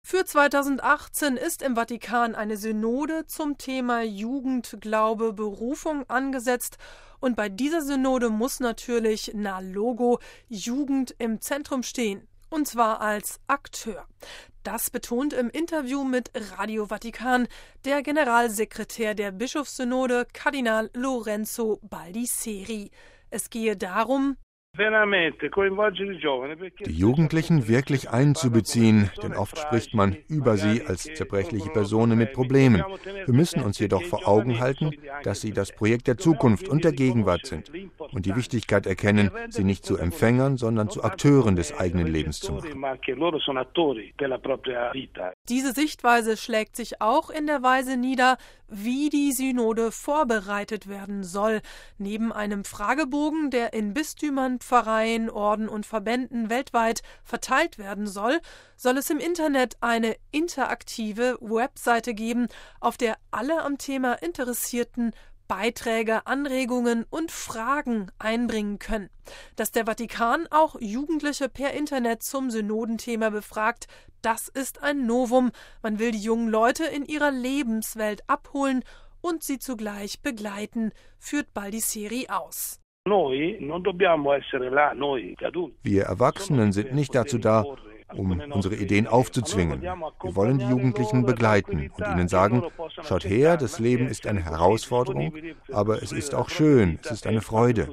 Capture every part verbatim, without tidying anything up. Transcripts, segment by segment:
Für zweitausendachtzehn ist im Vatikan eine Synode zum Thema Jugend, Glaube, Berufung angesetzt. Und bei dieser Synode muss natürlich na Logo Jugend im Zentrum stehen. Und zwar als Akteur. Das betont im Interview mit Radio Vatikan der Generalsekretär der Bischofssynode, Kardinal Lorenzo Baldisseri. Es gehe darum, die Jugendlichen wirklich einzubeziehen, denn oft spricht man über sie als zerbrechliche Personen mit Problemen. Wir müssen uns jedoch vor Augen halten, dass sie das Projekt der Zukunft und der Gegenwart sind und die Wichtigkeit erkennen, sie nicht zu Empfängern, sondern zu Akteuren des eigenen Lebens zu machen. Diese Sichtweise schlägt sich auch in der Weise nieder, wie die Synode vorbereitet werden soll. Neben einem Fragebogen, der in Bistümern, Pfarreien, Orden und Verbänden weltweit verteilt werden soll, soll es im Internet eine interaktive Webseite geben, auf der alle am Thema Interessierten Beiträge, Anregungen und Fragen einbringen können. Dass der Vatikan auch Jugendliche per Internet zum Synodenthema befragt, das ist ein Novum. Man will die jungen Leute in ihrer Lebenswelt abholen und sie zugleich begleiten, führt Baldisseri aus. Wir Erwachsenen sind nicht dazu da, um unsere Ideen aufzuzwingen. Wir wollen die Jugendlichen begleiten und ihnen sagen, schaut her, das Leben ist eine Herausforderung, aber es ist auch schön, es ist eine Freude.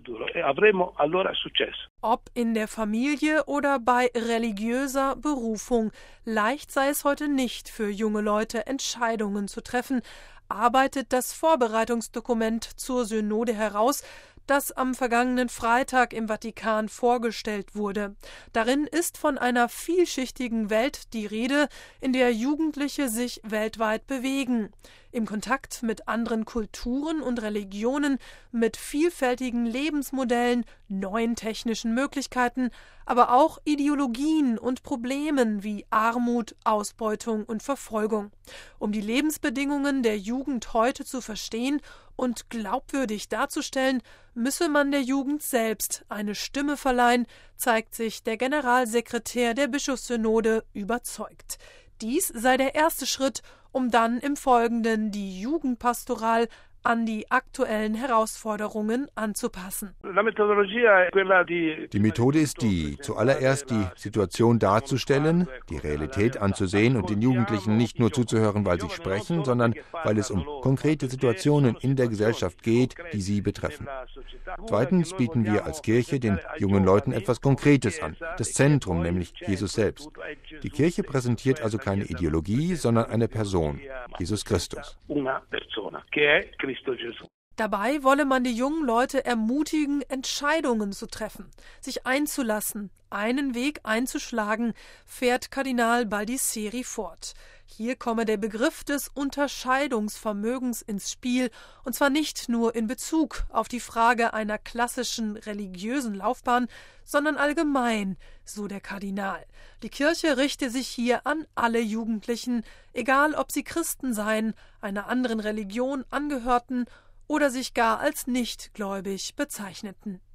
Ob in der Familie oder bei religiöser Berufung, leicht sei es heute nicht für junge Leute, Entscheidungen zu treffen, arbeitet das Vorbereitungsdokument zur Synode heraus, das am vergangenen Freitag im Vatikan vorgestellt wurde. Darin ist von einer vielschichtigen Welt die Rede, in der Jugendliche sich weltweit bewegen. Im Kontakt mit anderen Kulturen und Religionen, mit vielfältigen Lebensmodellen, neuen technischen Möglichkeiten, aber auch Ideologien und Problemen wie Armut, Ausbeutung und Verfolgung. Um die Lebensbedingungen der Jugend heute zu verstehen und glaubwürdig darzustellen, müsse man der Jugend selbst eine Stimme verleihen, zeigt sich der Generalsekretär der Bischofssynode überzeugt. Dies sei der erste Schritt, um dann im Folgenden die Jugendpastoral an die aktuellen Herausforderungen anzupassen. Die Methode ist die, zuallererst die Situation darzustellen, die Realität anzusehen und den Jugendlichen nicht nur zuzuhören, weil sie sprechen, sondern weil es um konkrete Situationen in der Gesellschaft geht, die sie betreffen. Zweitens bieten wir als Kirche den jungen Leuten etwas Konkretes an, das Zentrum, nämlich Jesus selbst. Die Kirche präsentiert also keine Ideologie, sondern eine Person, Jesus Christus. Dabei wolle man die jungen Leute ermutigen, Entscheidungen zu treffen, sich einzulassen, einen Weg einzuschlagen, fährt Kardinal Baldisseri fort. Hier komme der Begriff des Unterscheidungsvermögens ins Spiel, und zwar nicht nur in Bezug auf die Frage einer klassischen religiösen Laufbahn, sondern allgemein, so der Kardinal. Die Kirche richte sich hier an alle Jugendlichen, egal ob sie Christen seien, einer anderen Religion angehörten oder sich gar als nichtgläubig bezeichneten.